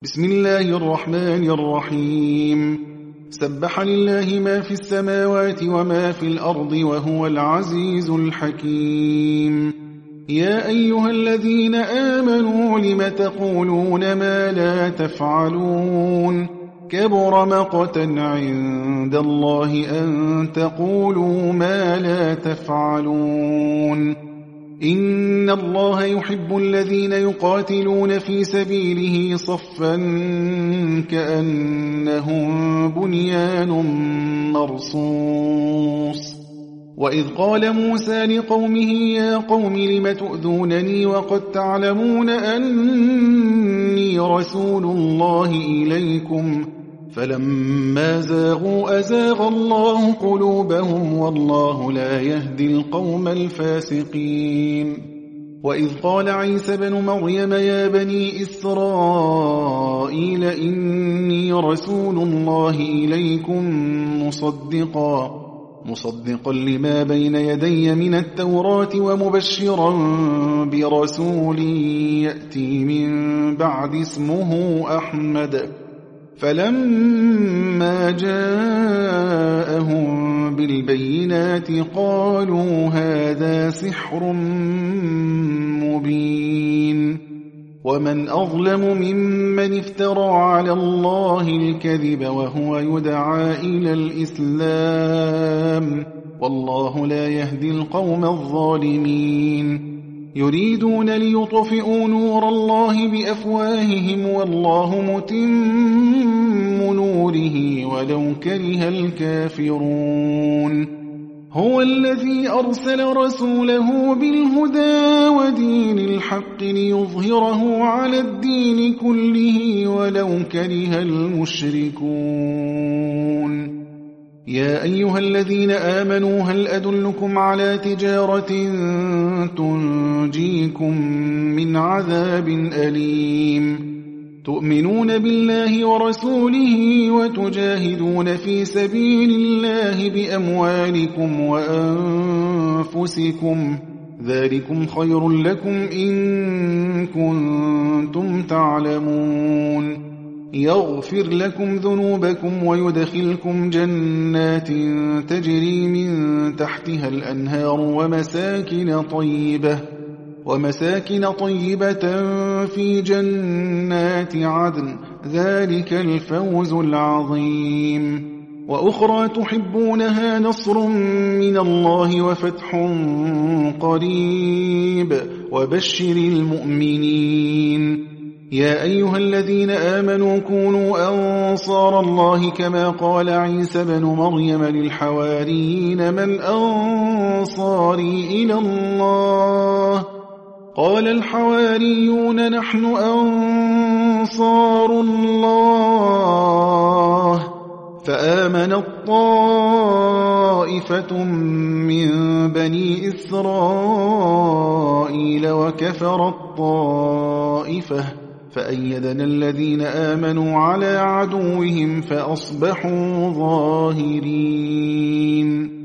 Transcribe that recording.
بسم الله الرحمن الرحيم. سبح لله ما في السماوات وما في الأرض وهو العزيز الحكيم. يا أيها الذين آمنوا لم تقولون ما لا تفعلون كبر مقتا عند الله أن تقولوا ما لا تفعلون. إن الله يحب الذين يقاتلون في سبيله صفا كأنهم بنيان مرصوص. وإذ قال موسى لقومه يا قوم لم تؤذونني وقد تعلمون أني رسول الله إليكم فلما زاغوا أزاغ الله قلوبهم والله لا يهدي القوم الفاسقين. وإذ قال عيسى بن مريم يا بني إسرائيل إني رسول الله إليكم مصدقا لما بين يدي من التوراة ومبشرا برسول يأتي من بعد اسمه أحمد. فلما جاءهم بالبينات قالوا هذا سحر مبين. ومن أظلم ممن افترى على الله الكذب وهو يدعى إلى الإسلام والله لا يهدي القوم الظالمين. يريدون ليطفئوا نور الله بأفواههم والله متم نوره ولو كره الكافرون. هو الذي أرسل رسوله بالهدى ودين الحق ليظهره على الدين كله ولو كره المشركون. يا أيها الذين آمنوا هل أدلكم على تجارة تنجيكم من عذاب أليم تؤمنون بالله ورسوله وتجاهدون في سبيل الله بأموالكم وأنفسكم ذلكم خير لكم إن كنتم تعلمون. يغفر لكم ذنوبكم ويدخلكم جنات تجري من تحتها الأنهار ومساكن طيبة في جنات عدن ذلك الفوز العظيم. وأخرى تحبونها نصر من الله وفتح قريب وبشر المؤمنين. يا أيها الذين آمنوا كونوا أنصار الله كما قال عيسى بن مريم للحواريين من أنصاري إلى الله قال الحواريون نحن أنصار الله. فآمنت طائفة من بني إسرائيل وكفرت طائفة فأيدنا الذين آمنوا على عدوهم فأصبحوا ظاهرين.